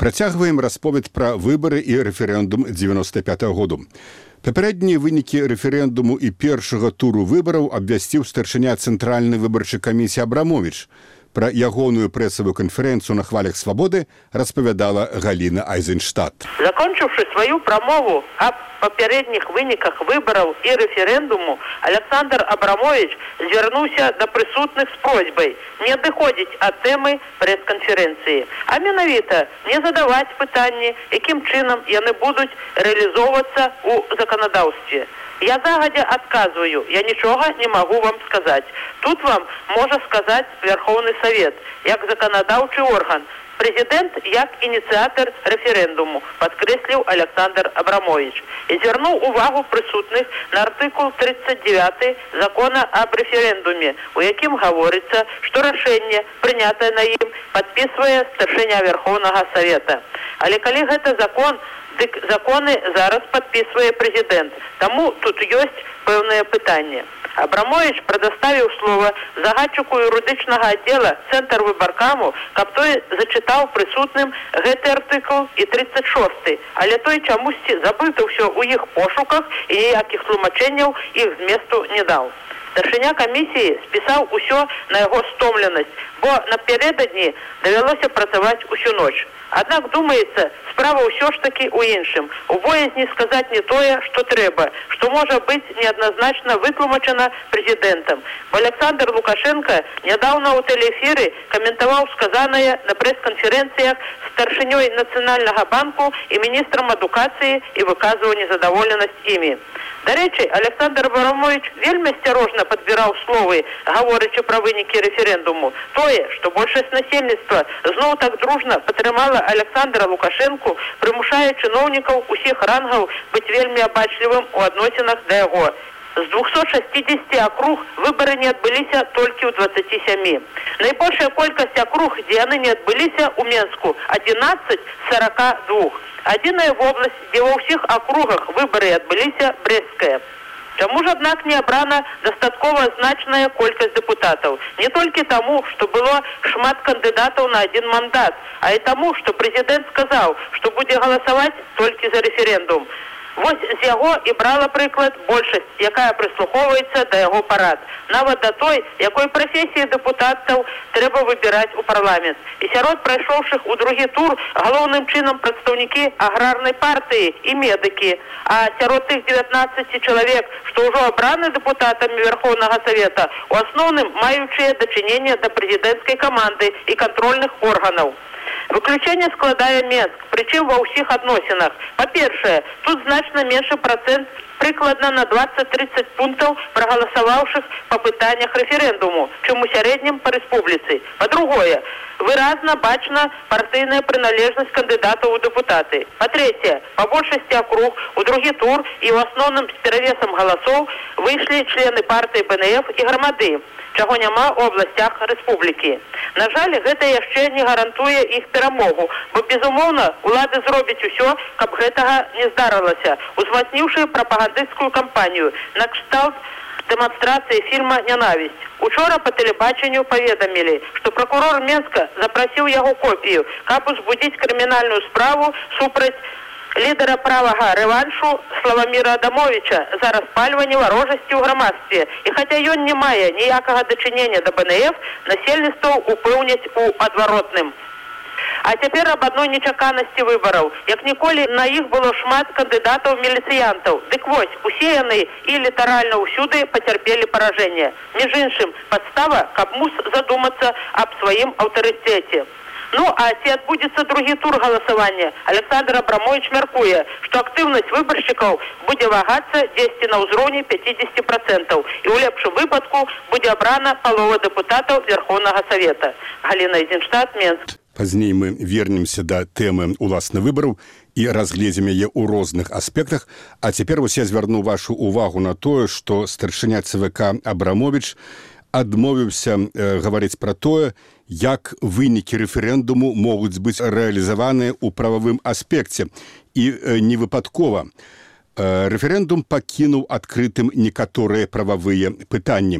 Працягваем расповед пра выбары і рэферэндум 95-го году. Папярэднія вынікі рэферэндуму і першага туру выбараў абвясціў старшыня Цэнтральнай выбарчай камісіі Абрамович. Пра ягоную прэсавую канферэнцыю на хвалях свабоды распавядала Галіна Айзенштадт. Закончыўшы сваю прамову аб папярэдніх выніках выбараў і рэферэндуму, Александр Абрамович звярнуўся да прысутных з просьбай не адыходзіць ад тэмы прэс-канферэнцыі, а менавіта не задаваць пытанні, якім чынам яны будуць рэалізоўвацца ў заканадаўстве. Я загадзя адказваю, я нічога не магу вам сказаць. Тут вам можа сказаць Верховны Совет, як заканадаўчы орган. Президент як ініцыятар рэферэндуму, падкрэсліў Александр Абрамович. І звярнуў увагу прысутных на артыкул 39 закона аб рэферэндуме, у якім гаворыцца, што рашэнне, прынятае на ім, падпісвае старшыня Верховнага Совета. Але калі гэта закон, дык законы зараз падпісвае прэзідэнт. Таму тут ёсць пэўнае пытанне. Абрамович прадаставіў слова загадчыку юрыдычнага аддзела Цэнтр выбаркаму, каб той зачытаў прысутным гэты артыкул і 36, але той чамусьці забыўся ўсё ў іх пошуках і ніякіх тлумачэнняў іх зместу не даў. Старшыня камісіі спісаў усё на яго стомленасць, бо напярэдадні давялося працаваць усю ноч. Аднак, думаецца, справа ўсё ж такі ў іншым. У боязні сказаць не тое, што трэба, што можа быць неадназначна вытлумачана прэзідэнтам. Бо Александр Лукашенко нядаўна ў тэлеэфіры каментаваў сказанае на прэс-канферэнцыях старшынёй Нацыянальнага банку і міністрам адукацыі і выказваў незадаволенасць імі. Дарэчы, Александр Абрамович вельмі асцярожна падбіраў словы, гаворачы пра вынікі рэферэндуму. Тое, што большасць насельніцтва зноў так дружна падтрымала Александра Лукашенку, прымушае чыноўнікаў усіх рангаў быць вельмі абачлівым у адносінах да яго. З 260 акруг выбары не адбыліся толькі ў 27. Найбольшая колькасць акруг, дзе яны не адбыліся ў Менску, 11 з 42. Адзіная вобласць, дзе ва ўсіх акругах выбары адбыліся, Брэсцкая. Чаму ж, аднак, не абрана дастаткова значная колькасць дэпутатаў? Не толькі таму, што было шмат кандыдатаў на адзін мандат, а і таму, што прэзідэнт сказаў, што будзе галасаваць толькі за рэферэндум. Вось з яго і брала прыклад большасць, якая прыслухоўваецца да яго парад. Нават да той, якой прафесіі дэпутатаў трэба выбіраць у парламент. І сярод прайшоўшых у другі тур галоўным чынам прадстаўнікі аграрнай партыі і медыкі. А сярод тых 19 чалавек, што ўжо абраны дэпутатамі Верховнага Совета, у асноўным маючыя дачыненне да прэзідэнцкай каманды і кантрольных органаў. Выключэнне складае Менск, прычым ва ўсіх адносінах. Па-першае, тут значна меншы працэнт, прыкладна на 20-30 пунктаў прагаласаваўшых па пытаннях рэферэндуму, чым у сярэднім па рэспубліцы. Па-другое, выразна бачна партыйная прыналежнасць кандыдатаў у дэпутаты. Па-трэцяе, па большасці акруг у другі тур і ў асноўным з перавесам галасоў выйшлі члены партыі БНФ і грамады, чаго няма ў абласцях рэспублікі. На жаль, гэта яшчэ не гарантуе іх перамогу, бо, безумоўна, улады зробяць усё, каб гэтага не здарылася, узмацніўшы прапагандысцкую кампанію на кшталт дэманстрацыі фільма «Нянавісць». Учора па тэлебачанню паведамілі, што пракурор Менска запрасіў яго копію, каб узбудзіць крымінальную справу супраць лідара правага рэваншу Славаміра Адамовича за распальванне варожасці ў грамадстве. І хаця ён не мае ніякага дачынення да БНФ, насельніцтва упэўняць у адваротным. А цяпер аб адной нечаканасці выбараў. Як ніколі на іх было шмат кандыдатаў-міліцыянтаў. Дык вось, усе яны і літаральна ўсюды пацярпелі паражэнне. Між іншым, падстава, каб мус задумацца аб сваім аўтарытэце. Ну, а ці адбудзецца другі тур галасавання? Александр Абрамович мяркуе, што актыўнасць выбаршчыкаў будзе вагацца дзесьці на ўзроўні 50%, і ў лепшым выпадку будзе абрана палова дэпутатаў Верховнага Совета. Галіна Айзенштадт, Менск. Пазней мы вернемся да тэмы уласна выбараў і разгледзім яе ў розных аспектах. А цяпер вось я звярну вашу увагу на тое, што старшыня ЦВК Абрамович адмовіўся гаварыць пра тое, як вынікі рэферэндуму могуць быць рэалізаваныя ў прававым аспекце. І не выпадкова. Рэферэндум пакінуў адкрытым некаторыя прававыя пытанні.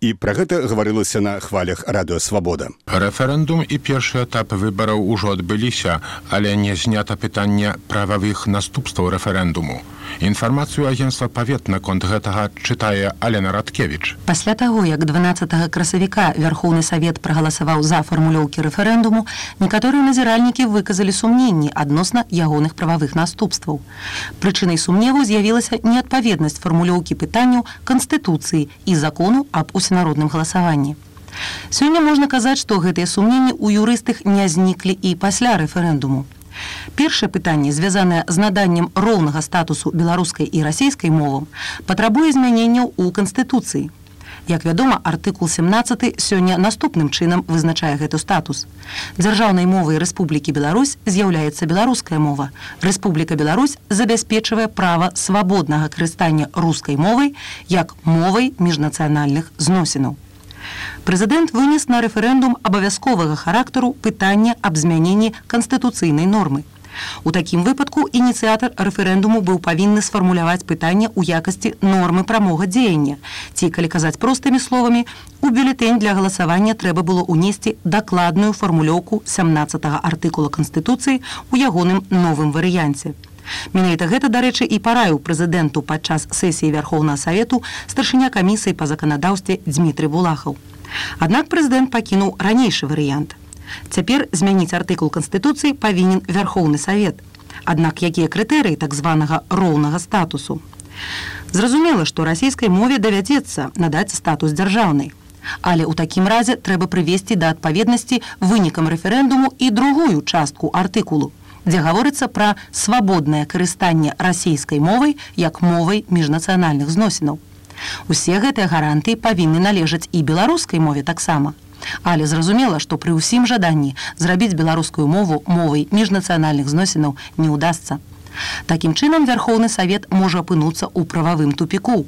І пра гэта гаварылася на хвалях радыё «Свабода». Рэферэндум і першы этап выбараў ужо адбыліся, але не знята пытанне прававых наступстваў рэферэндуму. Інфармацыю агенцтва «Павет» наконт гэтага чытае Алена Радкевіч. Пасля таго, як 12 красавіка Вярхоўны Савет прагаласаваў за фармулёўкі рэферэндуму, некаторыя назіральнікі выказалі сумненні адносна ягоных прававых наступстваў. Прычынай сумневу з'явілася неадпаведнасць фармулёўкі пытанняў Канстытуцыі і закону аб усенародным галасаванні. Сёння можна казаць, што гэтыя сумненні ў юрыстах не зніклі і пасля рэферэндуму. Першае пытанне, звязанае з наданнем роўнага статусу беларускай і расійскай мовам, патрабуе змяненняў у Канстытуцыі. Як вядома, артыкул 17 сёння наступным чынам вызначае гэты статус. Дзяржаўнай мовай Рэспублікі Беларусь з'яўляецца беларуская мова. Рэспубліка Беларусь забяспечвае права свабоднага карыстання рускай мовай як мовай міжнацыянальных зносінаў. Прэзідэнт вынес на рэферэндум абавязковага характару пытання аб змяненні канстытуцыйнай нормы. У такім выпадку ініцыятар рэферэндуму быў павінны сфармуляваць пытанне ў якасці нормы прамога дзеяння. Ці, калі казаць простымі словамі, у бюлетэнь для галасавання трэба было ўнесці дакладную фармулёўку 17-го артыкула Канстытуцыі ў ягоным новым варыянце. Менавіта гэта, дарэчы, і параіў прэзідэнту падчас сесіі Вярхоўнага Савету старшыня камісіі па заканадаўстве Дзмітрый Булахаў. Аднак прэзідэнт пакінуў ранейшы варыянт. Цяпер змяніць артыкул Канстытуцыі павінен Вярхоўны Савет. Аднак якія крытэрыі так званага роўнага статусу? Зразумела, што расійскай мове давядзецца надаць статус дзяржаўнай. Але ў такім разе трэба прывесці да адпаведнасці вынікам рэферэндуму і другую частку артыкулу, дзе гаворыцца пра свабоднае карыстанне расійскай мовай як мовай міжнацыянальных зносінаў. Усе гэтыя гарантыі павінны належаць і беларускай мове таксама. Але зразумела, што пры ўсім жаданні зрабіць беларускую мову мовай міжнацыянальных зносінаў не ўдасца. Такім чынам Вярхоўны Савет можа апынуцца ў прававым тупіку.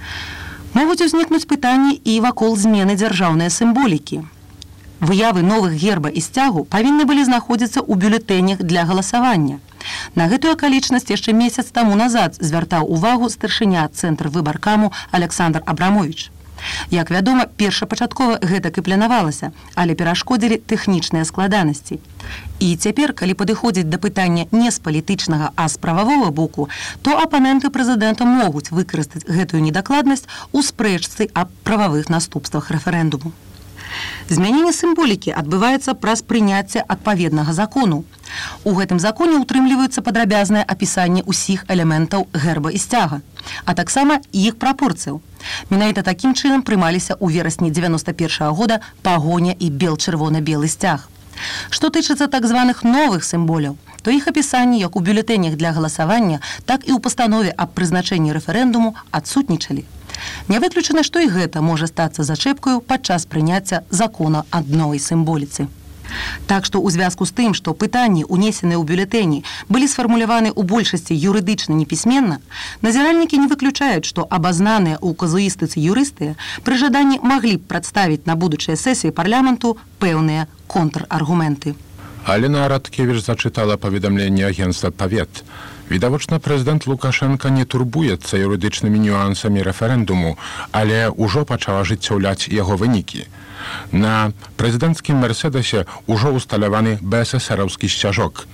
Могуць узнікнуць пытанні і вакол змены дзяржаўнай сімволікі. Выявы новых герба і сцягу павінны былі знаходзіцца ў бюлетэнях для галасавання. На гэтую акалічнасць яшчэ месяц таму назад звяртаў увагу старшыня цэнтр выбаркаму Александр Абрамович. Як вядома, першапачаткова гэтак і планавалася, але перашкодзілі тэхнічныя складанасці. І цяпер, калі падыходзіць да пытання не з палітычнага, а з прававога боку, то апаненты прэзідэнта могуць выкарыстаць гэтую недакладнасць у спрэчцы аб прававых наступствах рэферэндуму. Змяненне сімволікі адбываецца праз прыняцце адпаведнага закону. У гэтым законе ўтрымліваюцца падрабязнае апісанне ўсіх элементаў герба і сцяга, а таксама іх прапорцыяў. Менавіта такім чынам прымаліся ў верасні 91-го года пагоня і бел-чырвона-белы сцяг. Што тычыцца так званых новых сімволяў, то іх апісанні як у бюлетэнях для галасавання, так і ў пастанове аб прызначэнні рэферэндуму адсутнічалі. Не выключана, што і гэта можа стацца зачэпкаю падчас прыняцця закона аб новай сімволіцы. Так што ў звязку з тым, што пытанні, унесеныя ў бюлетэні, былі сфармуляваны ў большасці юрыдычна непісьменна, назіральнікі не выключаюць, што абазнаныя ў казуістыцы юрысты пры жаданні маглі б прадставіць на будучыя сесіі парламенту пэўныя контраргументы. Алена Радкевіч зачытала паведамленне агенцтва «Павет». Відавочна, прэзідэнт Лукашенка не турбуецца юрыдычнымі нюансамі рэферэндуму, але ўжо пачаў ажыццяўляць яго вынікі. На прэзідэнцкім «Мерседасе» ўжо ўсталяваны БССРаўскі сцяжок.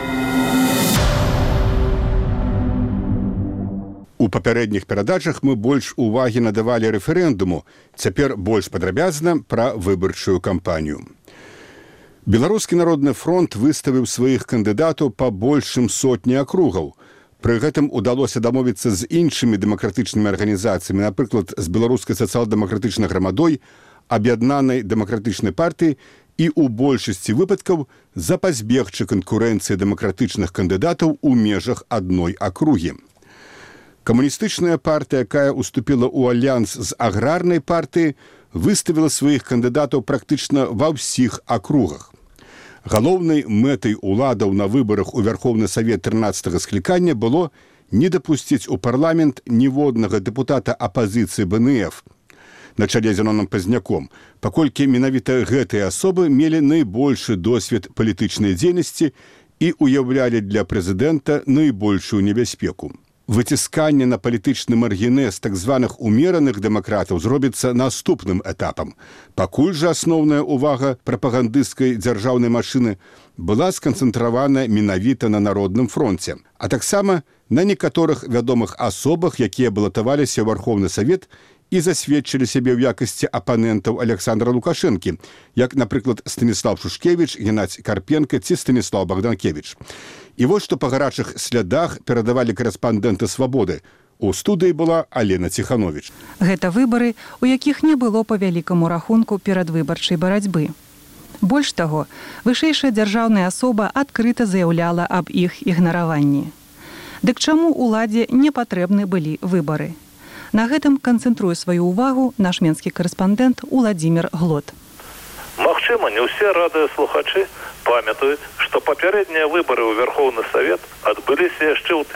У папярэдніх перадачах мы больш увагі надавалі рэферэндуму, цяпер больш падрабязна пра выбарчую кампанію. Беларускі народны фронт выставіў сваіх кандыдатаў па большым сотні акругаў. Пры гэтым удалося дамовіцца з іншымі дэмакратычнымі арганізацыямі, напрыклад, з беларускай сацыял-дэмакратычнай грамадой, аб'яднанай дэмакратычнай партыі і ў большасці выпадкаў запазбегчы канкурэнцыі дэмакратычных кандыдатаў у межах адной акругі. Камуністычная партыя, якая уступіла ў альянс з аграрнай партыяй, выставіла сваіх кандыдатаў практычна ва ўсіх акругах. Галоўнай мэтай уладаў на выбарах у Вярхоўны Савет 13-го склікання было не дапусціць у парламент ніводнага дэпутата апазіцыі БНФ на чале з Зяноном Пазняком, паколькі менавіта гэтыя асобы мелі найбольшы досвед палітычнай дзейнасці і уяўлялі для прэзідэнта найбольшую небяспеку. выцісканне на палітычны маргінез так званых умераных дэмакратаў зробіцца наступным этапам. Пакуль жа асноўная ўвага прапагандысцкай дзяржаўнай машыны была сканцэнтравана менавіта на Народным фронце, а таксама на некаторых вядомых асобах, якія балатаваліся ў Вархоўны Савет і засведчылі сябе ў якасці апанентаў Александра Лукашэнкі, як, напрыклад, Станіслав Шушкевіч, Геннадзь Карпенка ці Станіслав Богданкевіч. І вось што па гарачых слядах перадавалі корэспандэнты «Свабоды». У студыі была Алена Ціхановіч. Гэта выбары, у якіх не было па вялікаму рахунку перадвыбарчай барацьбы. Больш таго, вышэйшая дзяржаўная асоба адкрыта заяўляла аб іх ігнараванні. Дык чаму ўладзе не патрэбны былі выбары? На гэтым канцэнтруе сваю ўвагу наш менскі корэспандэнт Уладзімір Глот. Магчыма, не ўсе радыёслухачы памятаюць, што папярэднія выбары ў Верхоўны Савет адбыліся яшчэ ў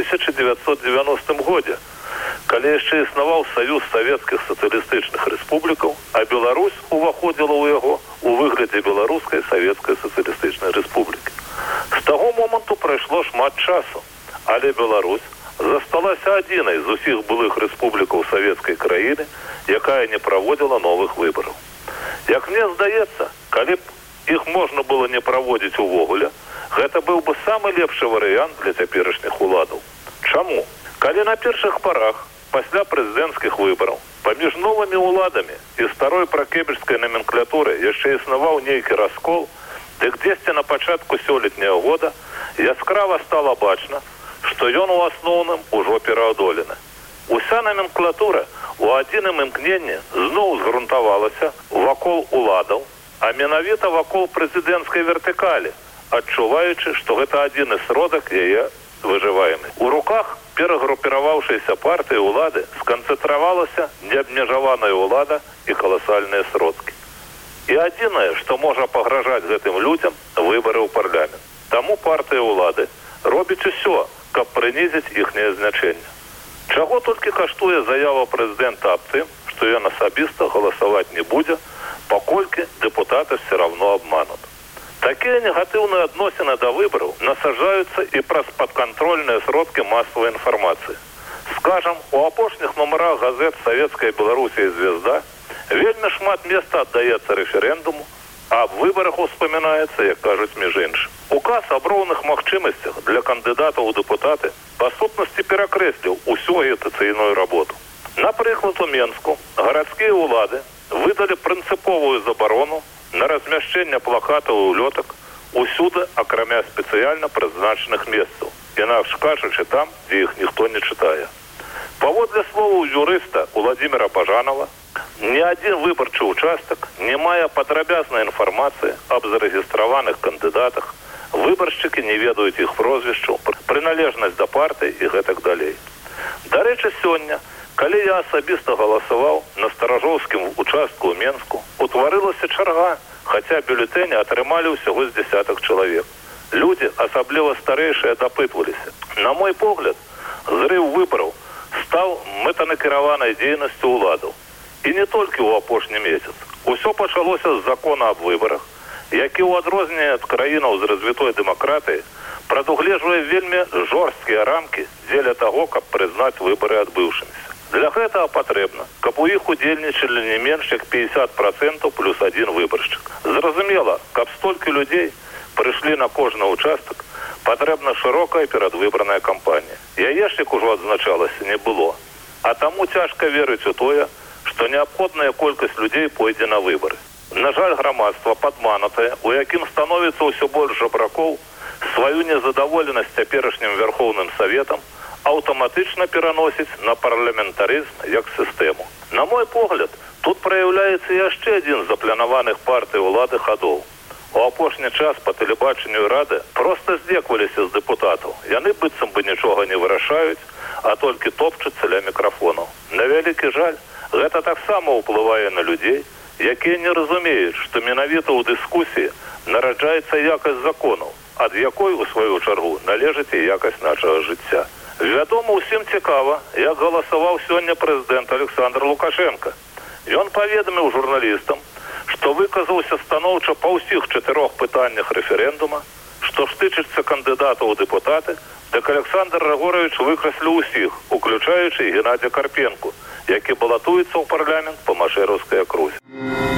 1990 годзе, калі яшчэ існаваў Саюз савецкіх сацыялістычных рэспублікаў, а Беларусь уваходзіла ў яго у выглядзе Беларускай савецкай сацыялістычнай рэспублікі. З таго моманту прайшло шмат часу, але Беларусь засталася адзінай з усіх былых рэспублікаў савецкай краіны, якая не праводзіла новых выбараў. Як мне здаецца, калі б іх можна было не праводзіць увогуле, гэта быў бы самы лепшы варыянт для цяперашніх уладаў. Чаму? Калі на першых парах, пасля прэзідэнцкіх выбараў, паміж новымі уладамі і старой пракебельскай номенклатуры яшчэ існаваў нейкі раскол, дык дзесьці на пачатку сёлетняга года яскрава стала бачна, што ён у асноўным ужо пераадолены. Уся номенклатура у адзіным імкненні зноў згрунтавалася вакол уладаў, а менавіта вакол прэзідэнцкай вертыкалі, адчуваючы, што гэта адзіны сродак яе выжываемы. У руках перагрупіраваўшайся партыі ўлады сканцэнтравалася неабмежаваная ўлада і каласальныя сродкі. І адзінае, што можа пагражаць гэтым людзям, выбары ў парламент. Таму партыя ўлады робіць усё, каб прынізіць іхняе значэнне. Чаго толькі каштуе заява прэзідэнта аб тым, што ён асабіста галасаваць не будзе, паколькі дэпутаты все равно абманут. Такія негатыўныя адносіны да выбараў насаджаюцца і праз падкантрольныя сродкі масавай інфармацыі. Скажам, у апошніх нумарах газет «Савецкая Беларусі» і «Звезда» вельмі шмат места аддаецца рэферэндуму, а аб выбарах успамінаецца, як кажуць, між іншым. Указ аб роўных магчымасцях для кандыдатаў у дэпутаты па сутнасці перакрэсліў усю агітацыйную работу. Напрыклад, у Менску гарадскія ўлады выдалі прынцыповую забарону на размяшчэнне плакатаў і улётак усюды, акрамя спецыяльна прызначаных месцаў, інакш кажучы там, дзе іх ніхто не чытае. Паводле словаў юрыста Уладзіміра Бажанова, ні адзін выбарчы ўчастак не мае падрабязнай інфармацыі аб зарэгістраваных кандыдатах, выбаршчыкі не ведаюць іх прозвішчаў, прыналежнасць да партыі і гэтак далей. Дарэчы, сёння, калі я асабіста галасаваў на старажоўскім участку ў Менску, утварылася чарга, хаця бюлетэні атрымалі ўсяго з дзясятак чалавек. Людзі, асабліва старэйшыя, дапытваліся. На мой погляд, зрыў выбараў стаў мэтанакіраванай дзейнасцю ўладаў. І не толькі ў апошні месяц. Усё пачалося з закона аб выбарах, які ў адрозненне ад краінаў з развітой дэмакратыяй прадугледжвае вельмі жорсткія рамкі дзеля таго, каб прызнаць выбары адбыўшымися. Для гэтага патрэбна, каб у іх удзельнічалі не менш як 50% плюс адзін выбаршчык. Зразумела, каб столькі людзей прыйшлі на кожны участак, патрэбна шырокая перадвыбарная кампанія. Яе ж, як ужо адзначалася, не было. А таму цяжка верыць у тое, што неабходная колькасць людзей пойдзе на выбары. На жаль, грамадства падманутае, у якім становіцца ўсё больш жабракоў, сваю незадаволенасць цяперашнім Верхоўным Саветам аўтаматычна пераносіць на парламентарызм як сістэму. На мой погляд, тут праяўляецца яшчэ адзін з запланаваных партый улады хадоў. У апошні час па тэлебачанню рады проста здзекваліся з дэпутатаў. Яны быццам бы нічога не вырашаюць, а толькі топчуцца ля мікрафонаў. На вялікі жаль, гэта таксама ўплывае на людзей, якія не разумеюць, што менавіта ў дыскусіі нараджаецца якасць законаў, ад якой, у сваю чаргу, належыць і якасць нашага жыцця. Вядома, усім цікава, як галасаваў сёння прэзідэнт Александр Лукашенко. Ён паведаміў журналістам, што выказаўся станоўча па ўсіх 4 пытаннях рэферэндума, што ж тычыцца кандыдатаў у дэпутаты, так Александр Григорович выкрасліў усіх, уключаючы і Геннадія Карпенку, які балатуецца ў парламент па Машэравскай акрузе.